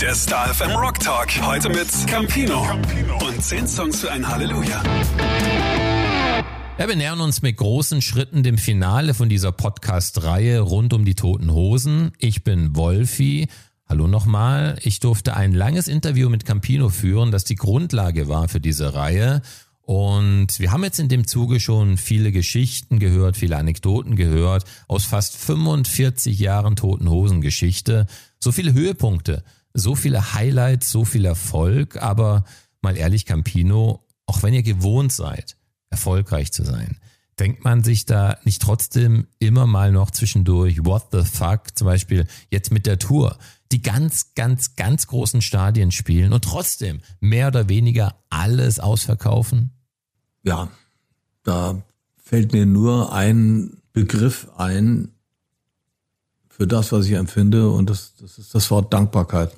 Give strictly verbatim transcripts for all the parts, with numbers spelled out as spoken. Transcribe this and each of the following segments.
Der Star F M Rock Talk. Heute mit Campino. Und zehn Songs für ein Halleluja. Ja, wir nähern uns mit großen Schritten dem Finale von dieser Podcast-Reihe rund um die Toten Hosen. Ich bin Wolfi. Hallo nochmal. Ich durfte ein langes Interview mit Campino führen, das die Grundlage war für diese Reihe. Und wir haben jetzt in dem Zuge schon viele Geschichten gehört, viele Anekdoten gehört aus fast fünfundvierzig Jahren Toten Hosen Geschichte. So viele Höhepunkte, so viele Highlights, so viel Erfolg. Aber mal ehrlich, Campino, auch wenn ihr gewohnt seid, erfolgreich zu sein, denkt man sich da nicht trotzdem immer mal noch zwischendurch, what the fuck, zum Beispiel jetzt mit der Tour, die ganz, ganz, ganz großen Stadien spielen und trotzdem mehr oder weniger alles ausverkaufen? Ja, da fällt mir nur ein Begriff ein für das, was ich empfinde, und das, das ist das Wort Dankbarkeit.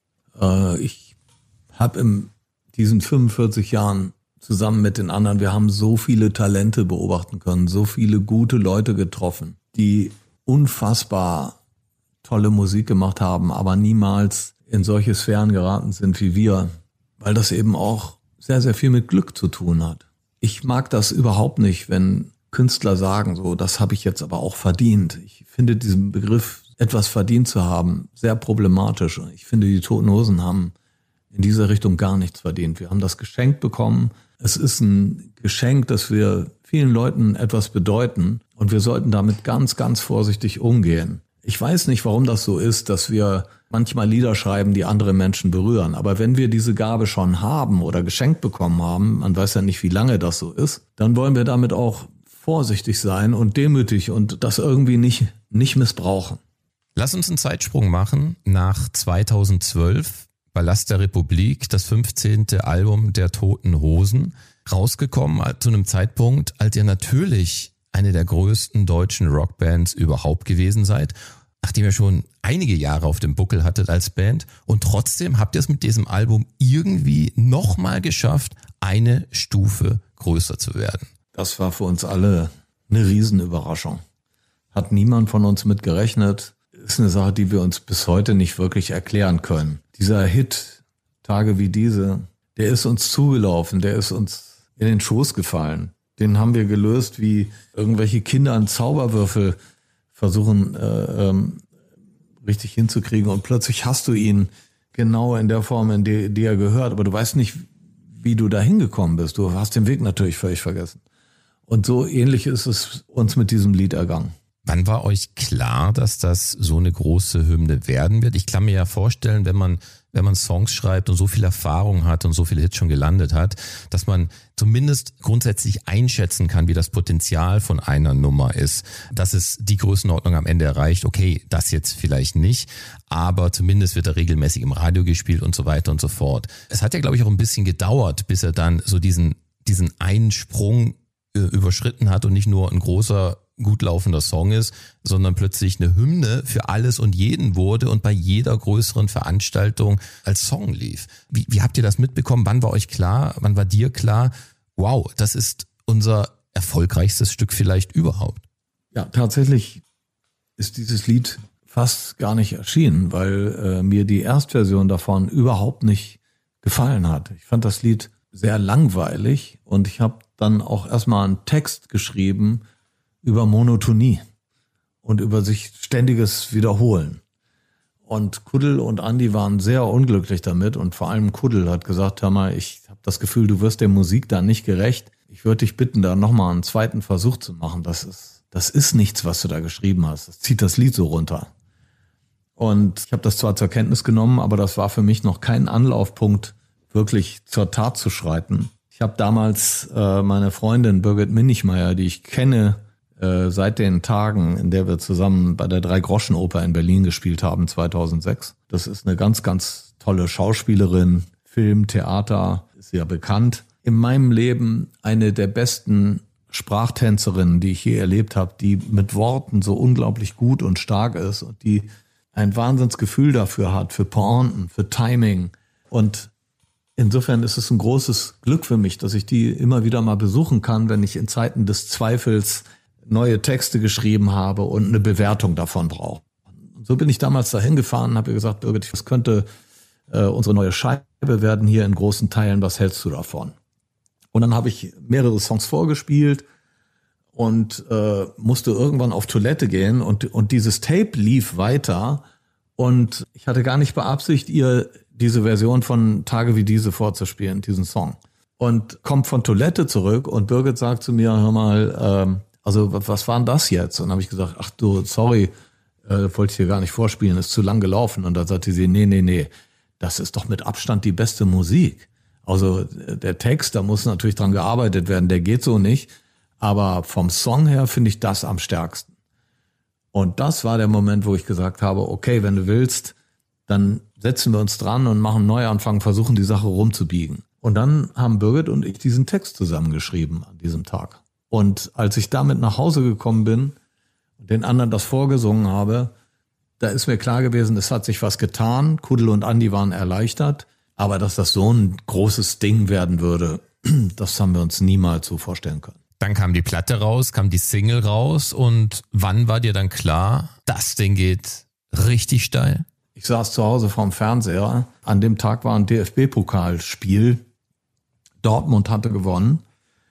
Äh, ich habe in diesen fünfundvierzig Jahren zusammen mit den anderen, wir haben so viele Talente beobachten können, so viele gute Leute getroffen, die unfassbar tolle Musik gemacht haben, aber niemals in solche Sphären geraten sind wie wir, weil das eben auch sehr, sehr viel mit Glück zu tun hat. Ich mag das überhaupt nicht, wenn Künstler sagen, so, das habe ich jetzt aber auch verdient. Ich finde diesen Begriff, etwas verdient zu haben, sehr problematisch. Ich finde, die Toten Hosen haben in dieser Richtung gar nichts verdient. Wir haben das geschenkt bekommen. Es ist ein Geschenk, dass wir vielen Leuten etwas bedeuten, und wir sollten damit ganz, ganz vorsichtig umgehen. Ich weiß nicht, warum das so ist, dass wir manchmal Lieder schreiben, die andere Menschen berühren. Aber wenn wir diese Gabe schon haben oder geschenkt bekommen haben, man weiß ja nicht, wie lange das so ist, dann wollen wir damit auch vorsichtig sein und demütig und das irgendwie nicht, nicht missbrauchen. Lass uns einen Zeitsprung machen nach zweitausendzwölf. Ballast der Republik, das fünfzehnte Album der Toten Hosen, rausgekommen zu einem Zeitpunkt, als ihr natürlich eine der größten deutschen Rockbands überhaupt gewesen seid, nachdem ihr schon einige Jahre auf dem Buckel hattet als Band, und trotzdem habt ihr es mit diesem Album irgendwie nochmal geschafft, eine Stufe größer zu werden. Das war für uns alle eine Riesenüberraschung. Hat niemand von uns mit gerechnet. Ist eine Sache, die wir uns bis heute nicht wirklich erklären können. Dieser Hit, Tage wie diese, der ist uns zugelaufen, der ist uns in den Schoß gefallen. Den haben wir gelöst, wie irgendwelche Kinder einen Zauberwürfel versuchen äh, ähm, richtig hinzukriegen, und plötzlich hast du ihn genau in der Form, in die, die er gehört, aber du weißt nicht, wie du da hingekommen bist. Du hast den Weg natürlich völlig vergessen. Und so ähnlich ist es uns mit diesem Lied ergangen. Wann war euch klar, dass das so eine große Hymne werden wird? Ich kann mir ja vorstellen, wenn man wenn man Songs schreibt und so viel Erfahrung hat und so viele Hits schon gelandet hat, dass man zumindest grundsätzlich einschätzen kann, wie das Potenzial von einer Nummer ist. Dass es die Größenordnung am Ende erreicht, okay, das jetzt vielleicht nicht, aber zumindest wird er regelmäßig im Radio gespielt und so weiter und so fort. Es hat ja, glaube ich, auch ein bisschen gedauert, bis er dann so diesen diesen einen Sprung äh, überschritten hat und nicht nur ein großer gut laufender Song ist, sondern plötzlich eine Hymne für alles und jeden wurde und bei jeder größeren Veranstaltung als Song lief. Wie, wie habt ihr das mitbekommen? Wann war euch klar, wann war dir klar, wow, das ist unser erfolgreichstes Stück vielleicht überhaupt? Ja, tatsächlich ist dieses Lied fast gar nicht erschienen, weil äh, mir die Erstversion davon überhaupt nicht gefallen hat. Ich fand das Lied sehr langweilig, und ich habe dann auch erstmal einen Text geschrieben über Monotonie und über sich ständiges Wiederholen. Und Kuddel und Andi waren sehr unglücklich damit, und vor allem Kuddel hat gesagt, hör mal, ich habe das Gefühl, du wirst der Musik da nicht gerecht. Ich würde dich bitten, da nochmal einen zweiten Versuch zu machen. Das ist, das ist nichts, was du da geschrieben hast. Das zieht das Lied so runter. Und ich habe das zwar zur Kenntnis genommen, aber das war für mich noch kein Anlaufpunkt, wirklich zur Tat zu schreiten. Ich habe damals äh, meine Freundin Birgit Minichmeier, die ich kenne, seit den Tagen, in der wir zusammen bei der Drei-Groschen-Oper in Berlin gespielt haben, zweitausendsechs. Das ist eine ganz, ganz tolle Schauspielerin, Film, Theater, ist ja bekannt. In meinem Leben eine der besten Sprachtänzerinnen, die ich je erlebt habe, die mit Worten so unglaublich gut und stark ist und die ein Wahnsinnsgefühl dafür hat, für Pointen, für Timing. Und insofern ist es ein großes Glück für mich, dass ich die immer wieder mal besuchen kann, wenn ich in Zeiten des Zweifels neue Texte geschrieben habe und eine Bewertung davon brauche. Und so bin ich damals dahin gefahren und habe gesagt, Birgit, das könnte äh, unsere neue Scheibe werden hier in großen Teilen, was hältst du davon? Und dann habe ich mehrere Songs vorgespielt und äh, musste irgendwann auf Toilette gehen und, und dieses Tape lief weiter und ich hatte gar nicht beabsichtigt, ihr diese Version von Tage wie diese vorzuspielen, diesen Song. Und kommt von Toilette zurück und Birgit sagt zu mir, hör mal, ähm, also was war denn das jetzt? Und dann habe ich gesagt, ach du, sorry, äh, wollte ich dir gar nicht vorspielen, ist zu lang gelaufen. Und dann sagte sie, nee, nee, nee, das ist doch mit Abstand die beste Musik. Also der Text, da muss natürlich dran gearbeitet werden, der geht so nicht. Aber vom Song her finde ich das am stärksten. Und das war der Moment, wo ich gesagt habe, okay, wenn du willst, dann setzen wir uns dran und machen einen Neuanfang, versuchen die Sache rumzubiegen. Und dann haben Birgit und ich diesen Text zusammengeschrieben an diesem Tag. Und als ich damit nach Hause gekommen bin und den anderen das vorgesungen habe, da ist mir klar gewesen, es hat sich was getan. Kudel und Andi waren erleichtert. Aber dass das so ein großes Ding werden würde, das haben wir uns niemals so vorstellen können. Dann kam die Platte raus, kam die Single raus und wann war dir dann klar, das Ding geht richtig steil? Ich saß zu Hause vorm Fernseher. An dem Tag war ein D F B-Pokalspiel. Dortmund hatte gewonnen.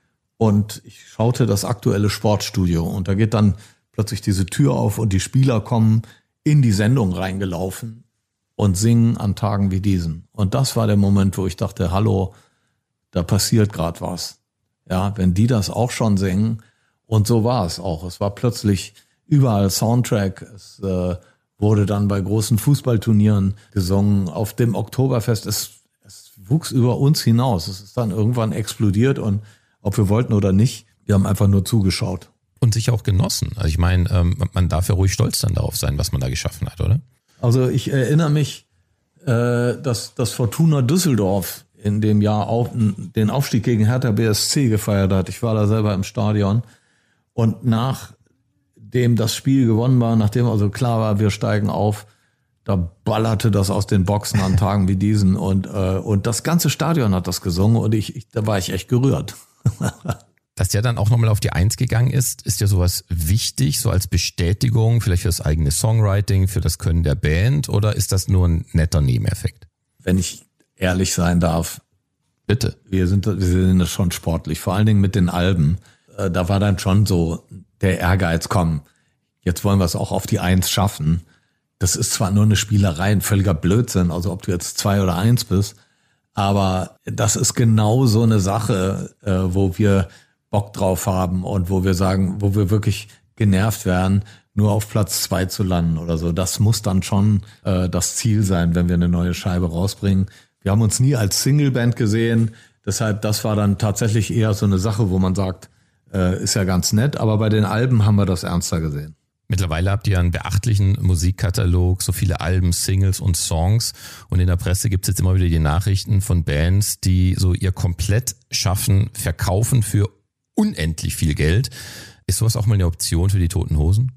Und ich schaute das aktuelle Sportstudio. Und da geht dann plötzlich diese Tür auf und die Spieler kommen in die Sendung reingelaufen und singen an Tagen wie diesen. Und das war der Moment, wo ich dachte, hallo, da passiert gerade was. Ja, wenn die das auch schon singen. Und so war es auch. Es war plötzlich überall Soundtrack. Es äh, wurde dann bei großen Fußballturnieren gesungen. Auf dem Oktoberfest, es, es wuchs über uns hinaus. Es ist dann irgendwann explodiert und ob wir wollten oder nicht, wir haben einfach nur zugeschaut. Und sich auch genossen. Also ich meine, ähm, man darf ja ruhig stolz dann darauf sein, was man da geschaffen hat, oder? Also ich erinnere mich, äh, dass das Fortuna Düsseldorf in dem Jahr auch den Aufstieg gegen Hertha B S C gefeiert hat. Ich war da selber im Stadion. Und nachdem das Spiel gewonnen war, nachdem also klar war, wir steigen auf, da ballerte das aus den Boxen an Tagen wie diesen. Und, äh, und das ganze Stadion hat das gesungen und ich, ich da war ich echt gerührt. Dass der dann auch nochmal auf die Eins gegangen ist, ist ja sowas wichtig, so als Bestätigung, vielleicht für das eigene Songwriting, für das Können der Band, oder ist das nur ein netter Nebeneffekt? Wenn ich ehrlich sein darf, bitte. Wir sind, wir sind schon sportlich, vor allen Dingen mit den Alben. Äh, da war dann schon so der Ehrgeiz, komm, jetzt wollen wir es auch auf die Eins schaffen. Das ist zwar nur eine Spielerei, ein völliger Blödsinn, also ob du jetzt zwei oder eins bist, aber das ist genau so eine Sache, äh, wo wir Bock drauf haben und wo wir sagen, wo wir wirklich genervt werden, nur auf Platz zwei zu landen oder so. Das muss dann schon äh, das Ziel sein, wenn wir eine neue Scheibe rausbringen. Wir haben uns nie als Singleband gesehen, deshalb das war dann tatsächlich eher so eine Sache, wo man sagt, äh, ist ja ganz nett, aber bei den Alben haben wir das ernster gesehen. Mittlerweile habt ihr einen beachtlichen Musikkatalog, so viele Alben, Singles und Songs, und in der Presse gibt es jetzt immer wieder die Nachrichten von Bands, die so ihr komplett schaffen, verkaufen für unendlich viel Geld. Ist sowas auch mal eine Option für die Toten Hosen?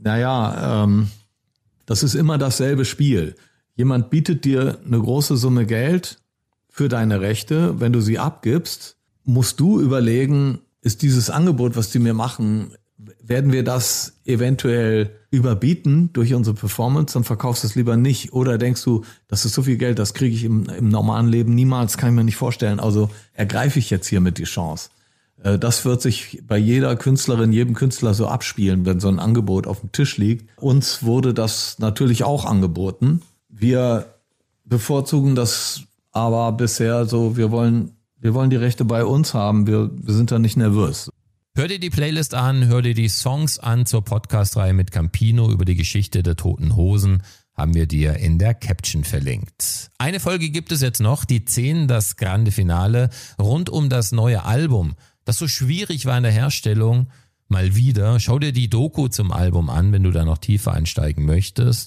Naja, ähm, das ist immer dasselbe Spiel. Jemand bietet dir eine große Summe Geld für deine Rechte. Wenn du sie abgibst, musst du überlegen, ist dieses Angebot, was die mir machen, werden wir das eventuell überbieten durch unsere Performance, dann verkaufst du es lieber nicht. Oder denkst du, das ist so viel Geld, das kriege ich im, im normalen Leben niemals, kann ich mir nicht vorstellen. Also ergreife ich jetzt hiermit die Chance. Das wird sich bei jeder Künstlerin, jedem Künstler so abspielen, wenn so ein Angebot auf dem Tisch liegt. Uns wurde das natürlich auch angeboten. Wir bevorzugen das aber bisher so, wir wollen, wir wollen die Rechte bei uns haben. Wir, wir sind da nicht nervös. Hör dir die Playlist an, hör dir die Songs an zur Podcast-Reihe mit Campino über die Geschichte der Toten Hosen. Haben wir dir in der Caption verlinkt. Eine Folge gibt es jetzt noch, die zehn, das Grande Finale, rund um das neue Album, das so schwierig war in der Herstellung. Mal wieder, schau dir die Doku zum Album an, wenn du da noch tiefer einsteigen möchtest.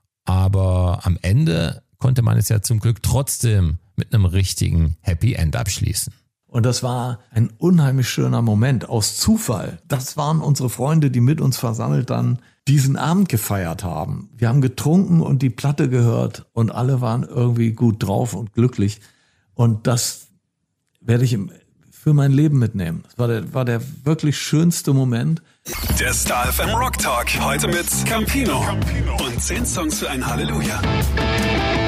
Aber am Ende konnte man es ja zum Glück trotzdem mit einem richtigen Happy End abschließen. Und das war ein unheimlich schöner Moment aus Zufall. Das waren unsere Freunde, die mit uns versammelt dann diesen Abend gefeiert haben. Wir haben getrunken und die Platte gehört und alle waren irgendwie gut drauf und glücklich. Und das werde ich für mein Leben mitnehmen. Das war der, war der wirklich schönste Moment. Der Star F M Rock Talk. Heute mit Campino. Und zehn Songs für ein Halleluja.